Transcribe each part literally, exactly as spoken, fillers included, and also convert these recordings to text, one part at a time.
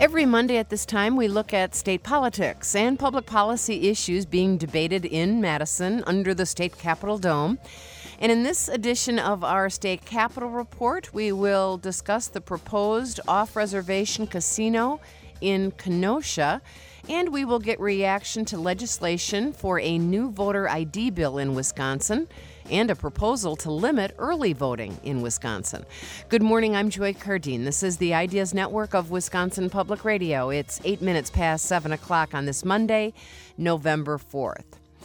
Every Monday at this time, we look at state politics and public policy issues being debated in Madison under the state capitol dome. And in this edition of our State Capitol Report, we will discuss the proposed off-reservation casino in Kenosha, and we will get reaction to legislation for a new voter I D bill in Wisconsin and a proposal to limit early voting in Wisconsin. Good morning, I'm Joy Cardine. This is the Ideas Network of Wisconsin Public Radio. It's eight minutes past seven o'clock on this Monday, November fourth.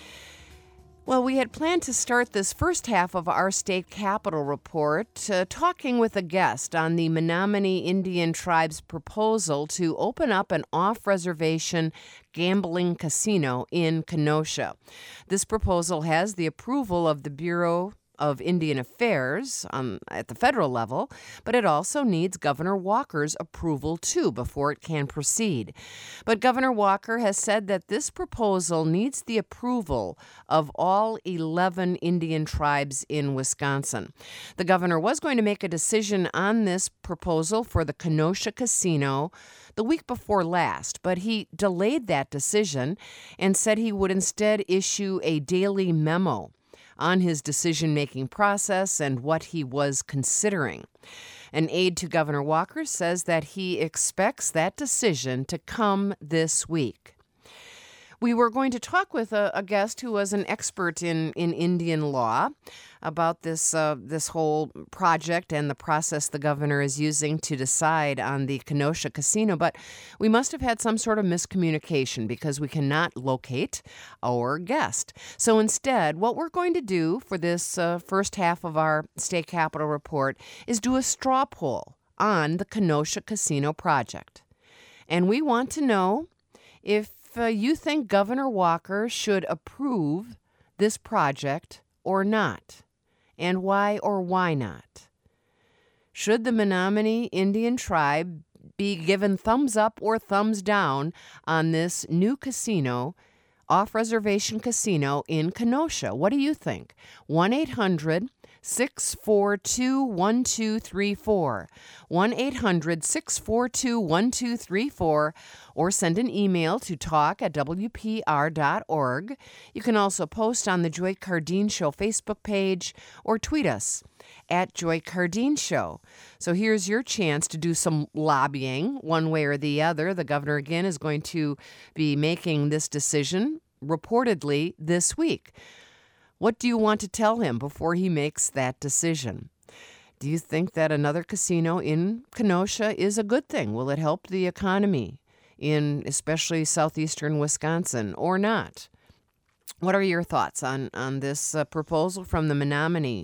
Well, we had planned to start this first half of our State Capitol Report uh, talking with a guest on the Menominee Indian Tribe's proposal to open up an off-reservation gambling casino in Kenosha. This proposal has the approval of the Bureau of Indian Affairs um, at the federal level, but it also needs Governor Walker's approval too before it can proceed. But Governor Walker has said that this proposal needs the approval of all eleven Indian tribes in Wisconsin. The governor was going to make a decision on this proposal for the Kenosha Casino the week before last, but he delayed that decision and said he would instead issue a daily memo on his decision-making process and what he was considering. An aide to Governor Walker says that he expects that decision to come this week. We were going to talk with a, a guest who was an expert in, in Indian law about this uh, this whole project and the process the governor is using to decide on the Kenosha Casino, but we must have had some sort of miscommunication because we cannot locate our guest. So instead, what we're going to do for this uh, first half of our State Capitol Report is do a straw poll on the Kenosha Casino project. And we want to know if uh, you think Governor Walker should approve this project or not. And why or why not? Should the Menominee Indian Tribe be given thumbs up or thumbs down on this new casino, off-reservation casino in Kenosha? What do you think? one eight hundred six four two one two three four. one eight hundred six four two one two three four, or send an email to talk at w p r dot org. You can also post on the Joy Cardine Show Facebook page or tweet us at Joy Cardine Show. So here's your chance to do some lobbying one way or the other. The governor, again, is going to be making this decision reportedly this week. What do you want to tell him before he makes that decision? Do you think that another casino in Kenosha is a good thing? Will it help the economy in especially southeastern Wisconsin or not? What are your thoughts on, on this uh, proposal from the Menominee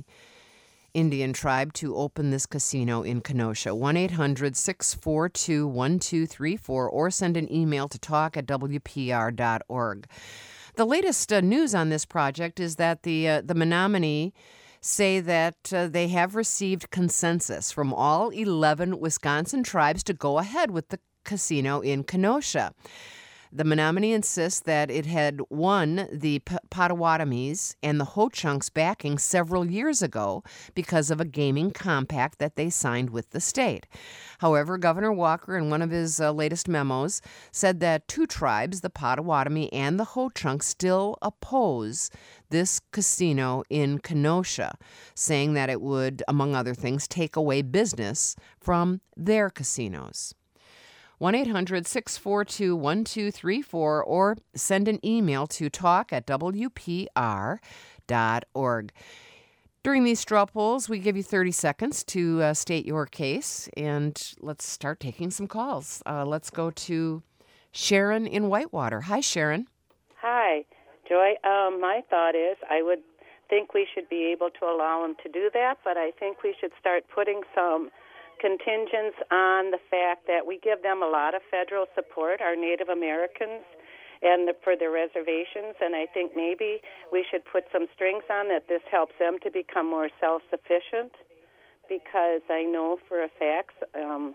Indian Tribe to open this casino in Kenosha? one eight hundred six four two one two three four, or send an email to talk at w p r dot org. The latest uh, news on this project is that the uh, the Menominee say that uh, they have received consensus from all eleven Wisconsin tribes to go ahead with the casino in Kenosha. The Menominee insists that it had won the P- Potawatomis and the Ho-Chunks backing several years ago because of a gaming compact that they signed with the state. However, Governor Walker, in one of his uh, latest memos, said that two tribes, the Potawatomi and the Ho-Chunks, still oppose this casino in Kenosha, saying that it would, among other things, take away business from their casinos. one eight hundred six four two one two three four, or send an email to talk at w p r dot org. During these straw polls, we give you thirty seconds to uh, state your case, and let's start taking some calls. Uh, let's go to Sharon in Whitewater. Hi, Sharon. Hi, Joy. Um, my thought is I would think we should be able to allow them to do that, but I think we should start putting some contingents on the fact that we give them a lot of federal support, our Native Americans, and the, for their reservations, and I think maybe we should put some strings on that this helps them to become more self-sufficient, because I know for a fact um,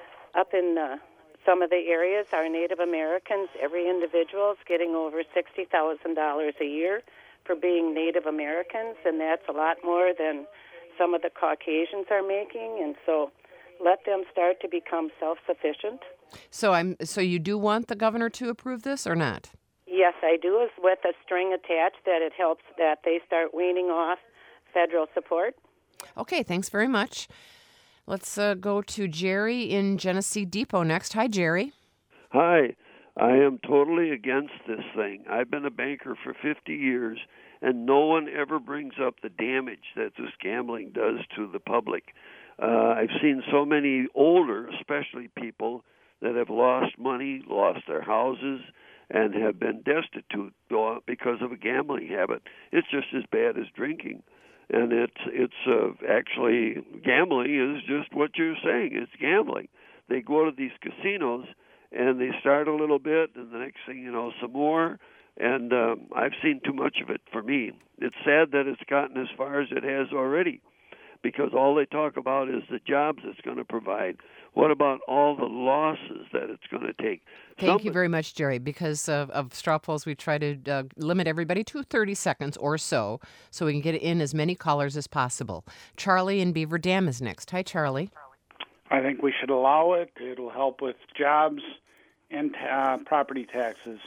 up in uh, some of the areas, our Native Americans, every individual is getting over sixty thousand dollars a year for being Native Americans, and that's a lot more than some of the Caucasians are making, and so let them start to become self-sufficient. So I'm so you do want the governor to approve this or not? Yes, I do, is with a string attached that it helps that they start weaning off federal support. Okay, thanks very much. Let's uh, go to Jerry in Genesee Depot next. Hi, Jerry. Hi. I am totally against this thing. I've been a banker for fifty years, and no one ever brings up the damage that this gambling does to the public. Uh, I've seen so many older, especially people, that have lost money, lost their houses, and have been destitute because of a gambling habit. It's just as bad as drinking. And it's it's uh, actually, gambling is just what you're saying. It's gambling. They go to these casinos, and they start a little bit, and the next thing you know, some more. And um, I've seen too much of it for me. It's sad that it's gotten as far as it has already, because all they talk about is the jobs it's going to provide. What about all the losses that it's going to take? Thank Somebody, you very much, Jerry. Because of, of straw polls, we try to uh, limit everybody to thirty seconds or so, so we can get in as many callers as possible. Charlie in Beaver Dam is next. Hi, Charlie. I think we should allow it. It'll help with jobs and uh, property taxes.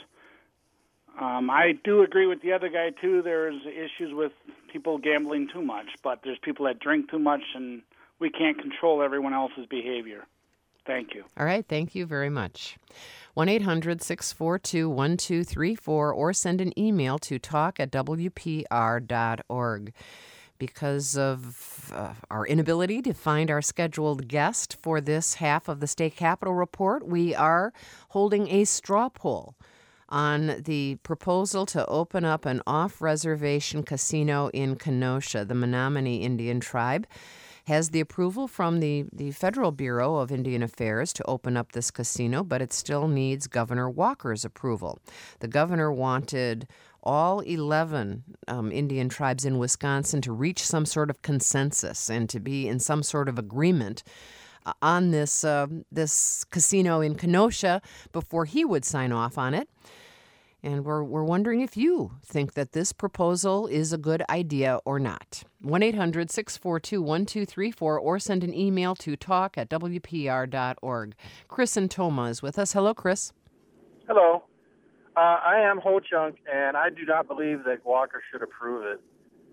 Um, I do agree with the other guy, too. There's issues with people gambling too much, but there's people that drink too much, and we can't control everyone else's behavior. Thank you. All right, thank you very much. one eight hundred six four two one two three four or send an email to talk at w p r dot org. Because of uh, our inability to find our scheduled guest for this half of the State Capitol Report, we are holding a straw poll on the proposal to open up an off-reservation casino in Kenosha. The Menominee Indian Tribe has the approval from the, the Federal Bureau of Indian Affairs to open up this casino, but it still needs Governor Walker's approval. The governor wanted all eleven um, Indian tribes in Wisconsin to reach some sort of consensus and to be in some sort of agreement uh, on this uh, this casino in Kenosha before he would sign off on it. And we're we're wondering if you think that this proposal is a good idea or not. one eight hundred six four two one two three four or send an email to talk at w p r dot org. Chris and Toma is with us. Hello, Chris. Hello. Uh, I am Ho Chunk, and I do not believe that Walker should approve it.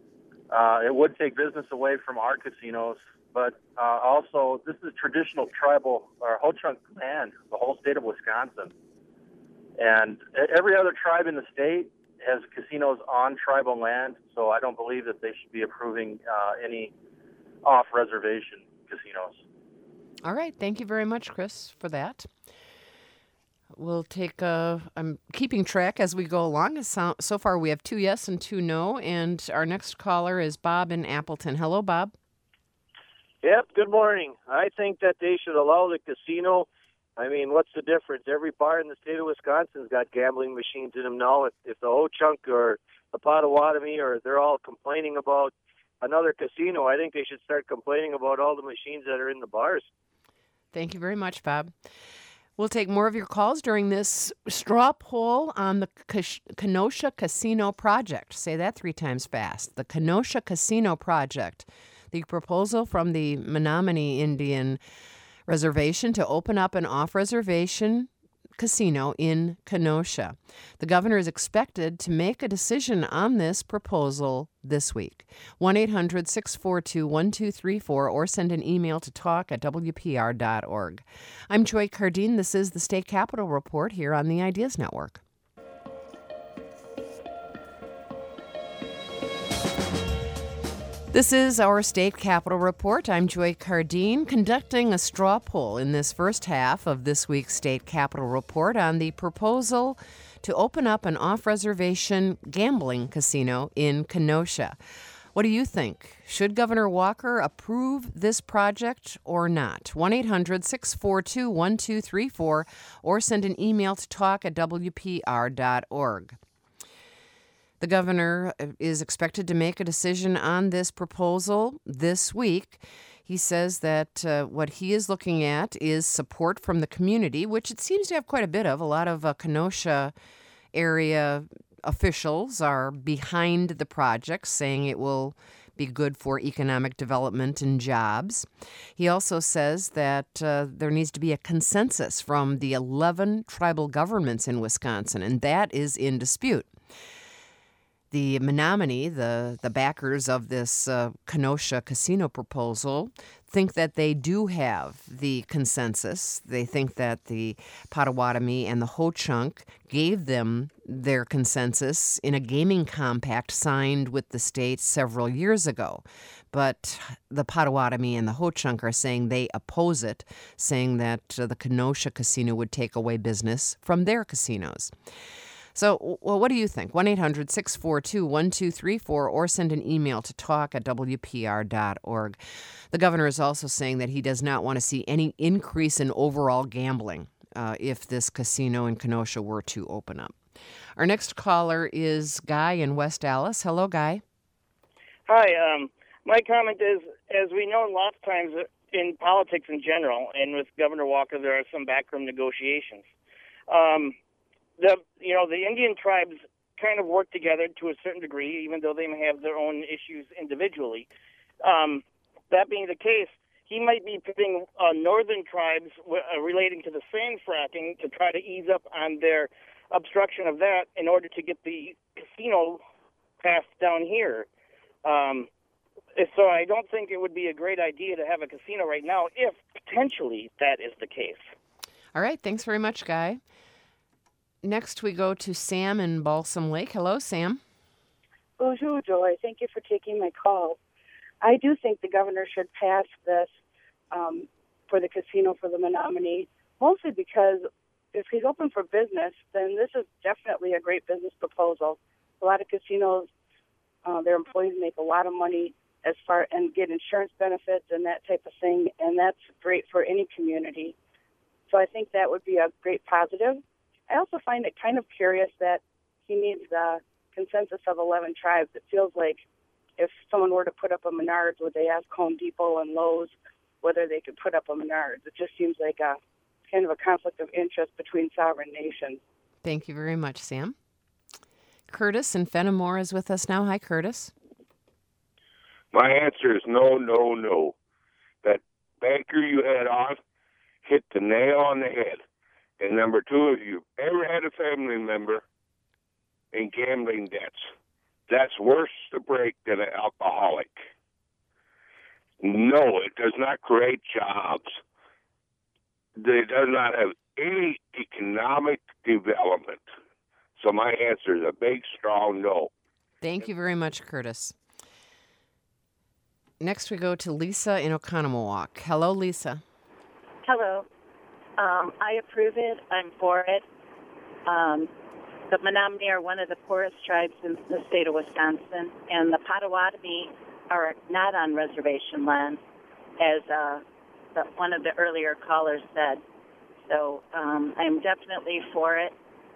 Uh, it would take business away from our casinos, but uh, also this is traditional tribal or Ho Chunk land, the whole state of Wisconsin. And every other tribe in the state has casinos on tribal land, so I don't believe that they should be approving uh, any off-reservation casinos. All right. Thank you very much, Chris, for that. We'll take, uh, I'm keeping track as we go along. So, so far we have two yes and two no, and our next caller is Bob in Appleton. Hello, Bob. Yep, good morning. I think that they should allow the casino. I mean, what's the difference? Every bar in the state of Wisconsin's got gambling machines in them now. If, if the Ho-Chunk or the Potawatomi, or they're all complaining about another casino, I think they should start complaining about all the machines that are in the bars. Thank you very much, Bob. We'll take more of your calls during this straw poll on the Kenosha Casino Project. Say that three times fast. The Kenosha Casino Project, the proposal from the Menominee Indian Reservation to open up an off-reservation casino in Kenosha. The governor is expected to make a decision on this proposal this week. one eight hundred six four two one two three four or send an email to talk at w p r dot org. I'm Joy Cardine. This is the State Capitol Report here on the Ideas Network. This is our State Capitol Report. I'm Joy Cardine, conducting a straw poll in this first half of this week's State Capitol Report on the proposal to open up an off-reservation gambling casino in Kenosha. What do you think? Should Governor Walker approve this project or not? one eight hundred six four two one two three four or send an email to talk at w p r dot org. The governor is expected to make a decision on this proposal this week. He says that uh, what he is looking at is support from the community, which it seems to have quite a bit of. A lot of uh, Kenosha area officials are behind the project, saying it will be good for economic development and jobs. He also says that uh, there needs to be a consensus from the eleven tribal governments in Wisconsin, and that is in dispute. The Menominee, the, the backers of this uh, Kenosha casino proposal, think that they do have the consensus. They think that the Potawatomi and the Ho-Chunk gave them their consensus in a gaming compact signed with the state several years ago. But the Potawatomi and the Ho-Chunk are saying they oppose it, saying that uh, the Kenosha casino would take away business from their casinos. So, well, what do you think? one eight hundred six four two one two three four or send an email to talk at w p r dot org. The governor is also saying that he does not want to see any increase in overall gambling uh, if this casino in Kenosha were to open up. Our next caller is Guy in West Allis. Hello, Guy. Hi. Um, my comment is, as we know lots of times in politics in general, and with Governor Walker, there are some backroom negotiations. Um The you know the Indian tribes kind of work together to a certain degree, even though they may have their own issues individually. Um, that being the case, he might be putting uh, northern tribes w- uh, relating to the sand fracking to try to ease up on their obstruction of that in order to get the casino passed down here. Um, so I don't think it would be a great idea to have a casino right now if potentially that is the case. All right. Thanks very much, Guy. Next, we go to Sam in Balsam Lake. Hello, Sam. Bonjour, Joy. Thank you for taking my call. I do think the governor should pass this um, for the casino for the Menominee, mostly because if he's open for business, then this is definitely a great business proposal. A lot of casinos, uh, their employees make a lot of money as far and get insurance benefits and that type of thing, and that's great for any community. So I think that would be a great positive. I also find it kind of curious that he needs the consensus of eleven tribes. It feels like if someone were to put up a Menards, would they ask Home Depot and Lowe's whether they could put up a Menards? It just seems like a kind of a conflict of interest between sovereign nations. Thank you very much, Sam. Curtis in Fenimore is with us now. Hi, Curtis. My answer is no, no, no. That banker you had on hit the nail on the head. And number two, if you've ever had a family member in gambling debts, that's worse to break than an alcoholic. No, it does not create jobs. It does not have any economic development. So my answer is a big, strong no. Thank you very much, Curtis. Next, we go to Lisa in Oconomowoc. Hello, Lisa. Hello. Um, I approve it. I'm for it. Um, the Menominee are one of the poorest tribes in the state of Wisconsin, and the Potawatomi are not on reservation land, as uh, the, one of the earlier callers said. So um, I'm definitely for it.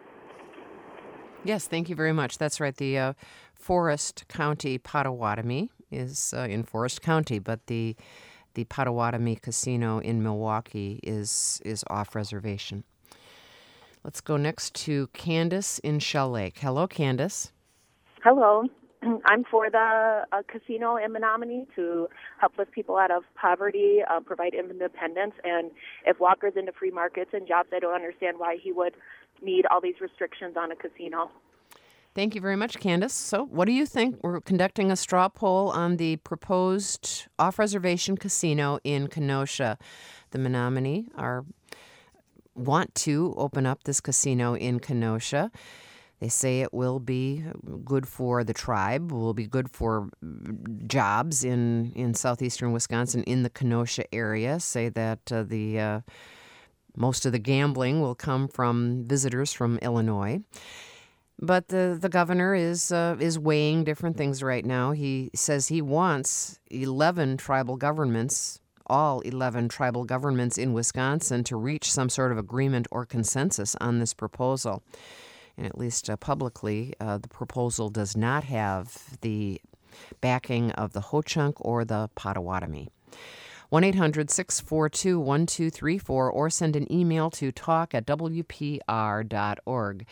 Yes, thank you very much. That's right. The uh, Forest County Potawatomi is uh, in Forest County, but the The Potawatomi Casino in Milwaukee is is off reservation. Let's go next to Candace in Shell Lake. Hello, Candace. Hello. I'm for the uh, casino in Menominee to help lift people out of poverty, uh, provide independence, and if Walker's into free markets and jobs, I don't understand why he would need all these restrictions on a casino. Thank you very much, Candace. So what do you think? We're conducting a straw poll on the proposed off-reservation casino in Kenosha. The Menominee are want to open up this casino in Kenosha. They say it will be good for the tribe, will be good for jobs in, in southeastern Wisconsin, in the Kenosha area. Say that uh, the uh, most of the gambling will come from visitors from Illinois. But the, the governor is uh, is weighing different things right now. He says he wants eleven tribal governments, all eleven tribal governments in Wisconsin, to reach some sort of agreement or consensus on this proposal. And at least uh, publicly, uh, the proposal does not have the backing of the Ho-Chunk or the Potawatomi. one eight hundred six four two one two three four or send an email to talk at w p r dot org.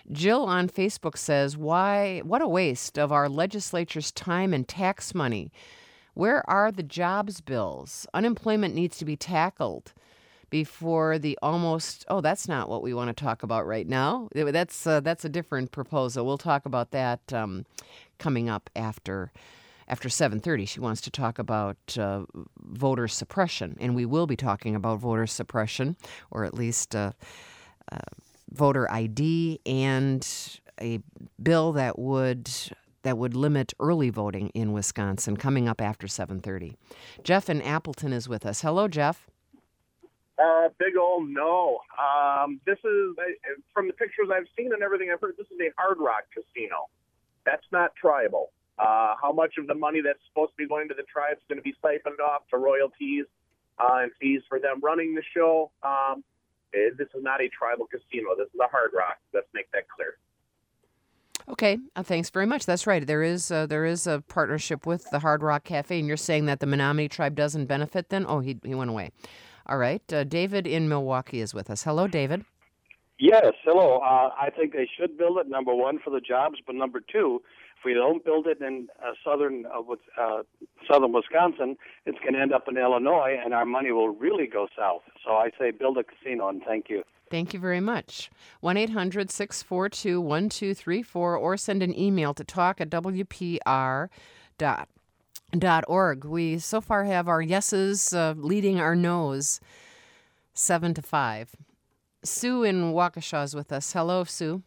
Jill on Facebook says, "Why? What a waste of our legislature's time and tax money. Where are the jobs bills? Unemployment needs to be tackled before the almost." Oh, that's not what we want to talk about right now. That's uh, that's a different proposal. We'll talk about that um, coming up after after seven thirty. She wants to talk about uh, voter suppression, and we will be talking about voter suppression, or at least uh, uh, voter I D and a bill that would that would limit early voting in Wisconsin, coming up after seven thirty. Jeff in Appleton is with us. Hello, Jeff. Uh, big old no. Um, this is, from the pictures I've seen and everything I've heard, this is a Hard Rock casino. That's not tribal. Uh, how much of the money that's supposed to be going to the tribe is going to be siphoned off to royalties uh, and fees for them running the show? Um, it, this is not a tribal casino. This is a Hard Rock. Let's make that clear. Okay, uh, thanks very much. That's right. There is uh, there is a partnership with the Hard Rock Cafe, and you're saying that the Menominee tribe doesn't benefit then? Oh, he he went away. All right. Uh, David in Milwaukee is with us. Hello, David. Yes, hello. Uh, I think they should build it, number one, for the jobs, but number two, if we don't build it in uh, southern uh, uh, southern Wisconsin, it's going to end up in Illinois, and our money will really go south. So I say build a casino, and thank you. Thank you very much. one eight hundred six four two one two three four or send an email to talk at W P R dot Dot org. We so far have our yeses uh, leading our noes, seven to five. Sue in Waukesha is with us. Hello, Sue.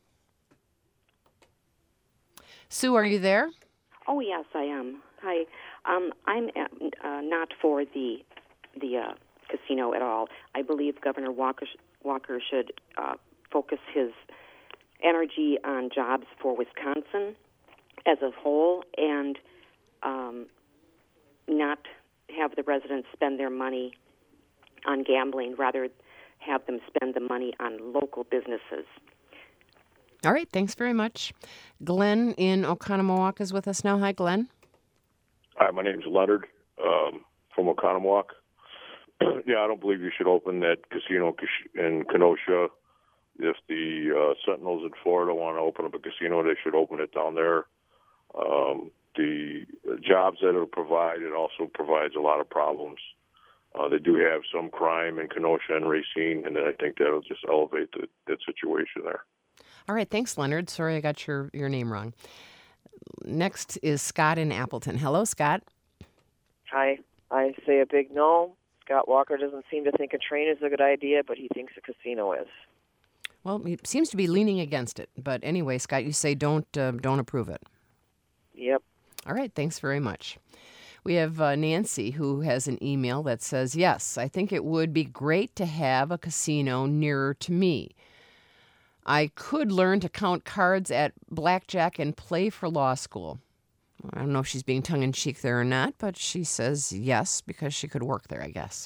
Sue, are you there? Oh yes, I am. Hi. Um, I'm uh, not for the the uh, casino at all. I believe Governor Walker Walker should uh, focus his energy on jobs for Wisconsin as a whole, and um, not have the residents spend their money on gambling, rather have them spend the money on local businesses. All right, thanks very much. Glenn in Oconomowoc is with us now. Hi, Glenn. Hi, my name's Leonard um, from Oconomowoc. Yeah, I don't believe you should open that casino in Kenosha. If the uh, Sentinels in Florida want to open up a casino, they should open it down there. Um, the jobs that it'll provide, it also provides a lot of problems. Uh, they do have some crime in Kenosha and Racine, and I think that'll just elevate the, that situation there. All right, thanks, Leonard. Sorry I got your, your name wrong. Next is Scott in Appleton. Hello, Scott. Hi. I say a big no. Scott Walker doesn't seem to think a train is a good idea, but he thinks a casino is. Well, he seems to be leaning against it. But anyway, Scott, you say don't uh, don't approve it. Yep. All right, thanks very much. We have uh, Nancy, who has an email that says, yes, I think it would be great to have a casino nearer to me. I could learn to count cards at blackjack and play for law school. I don't know if she's being tongue-in-cheek there or not, but she says yes because she could work there, I guess.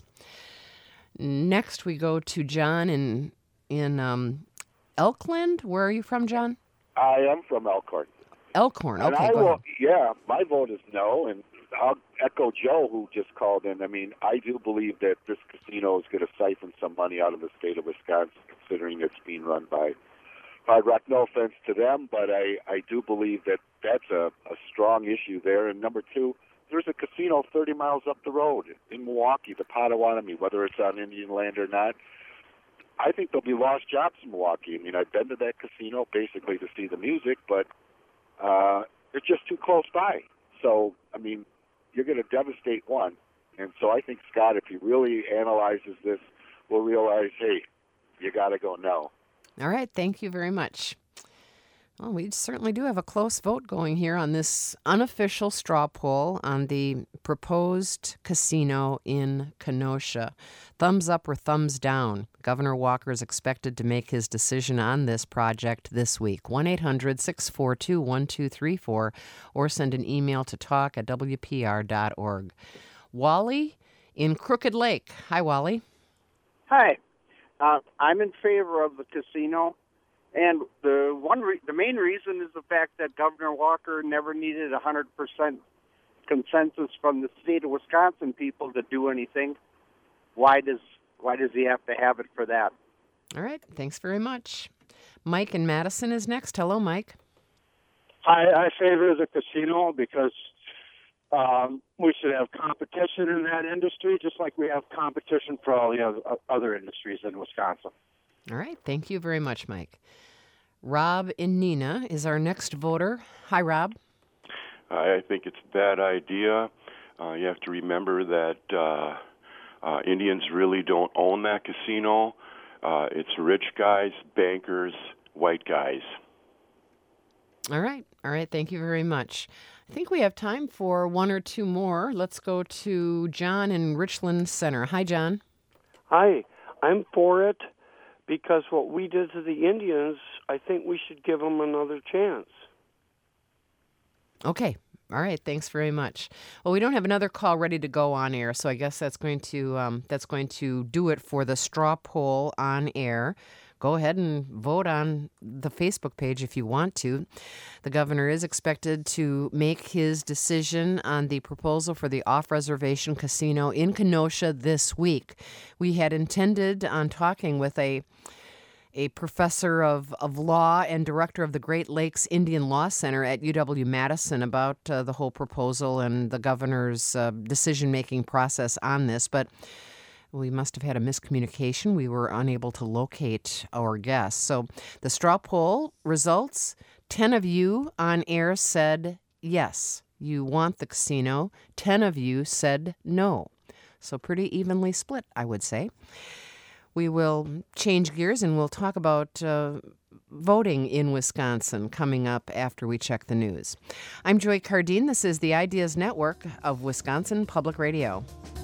Next, we go to John in in um, Elkland. Where are you from, John? I am from Elkhorn. Elkhorn, okay, and I go will, ahead. Yeah, my vote is no, and I'll echo Joe, who just called in. I mean, I do believe that this casino is going to siphon some money out of the state of Wisconsin, considering it's being run by Hard Rock. No offense to them, but I, I do believe that that's a, a strong issue there. And number two, there's a casino thirty miles up the road in Milwaukee, the Potawatomi, whether it's on Indian land or not. I think there'll be lost jobs in Milwaukee. I mean, I've been to that casino basically to see the music, but uh, it's just too close by. So, I mean, you're going to devastate one. And so I think, Scott, if he really analyzes this, will realize, hey, you got to go no. All right, thank you very much. Well, we certainly do have a close vote going here on this unofficial straw poll on the proposed casino in Kenosha. Thumbs up or thumbs down? Governor Walker is expected to make his decision on this project this week. one eight hundred six four two one two three four or send an email to talk at W P R dot org. Wally in Crooked Lake. Hi, Wally. Hi. Uh, I'm in favor of the casino. And the one, re- the main reason is the fact that Governor Walker never needed a hundred percent consensus from the state of Wisconsin people to do anything. Why does why does he have to have it for that? All right, thanks very much. Mike in Madison is next. Hello, Mike. I, I favor the casino because um, we should have competition in that industry, just like we have competition for all the other, other industries in Wisconsin. All right. Thank you very much, Mike. Rob in Neenah is our next voter. Hi, Rob. I think it's a bad idea. Uh, you have to remember that uh, uh, Indians really don't own that casino. Uh, it's rich guys, bankers, white guys. All right. All right. Thank you very much. I think we have time for one or two more. Let's go to John in Richland Center. Hi, John. Hi. I'm for it because what we did to the Indians, I think we should give them another chance. Okay. All right. Thanks very much. Well, we don't have another call ready to go on air, so I guess that's going to um, that's going to do it for the straw poll on air. Go ahead and vote on the Facebook page if you want to. The governor is expected to make his decision on the proposal for the off-reservation casino in Kenosha this week. We had intended on talking with a a professor of, of law and director of the Great Lakes Indian Law Center at U W-Madison about uh, the whole proposal and the governor's uh, decision-making process on this, but we must have had a miscommunication. We were unable to locate our guest. So the straw poll results, ten of you on air said yes, you want the casino. ten of you said no. So pretty evenly split, I would say. We will change gears and we'll talk about uh, voting in Wisconsin coming up after we check the news. I'm Joy Cardine. This is the Ideas Network of Wisconsin Public Radio.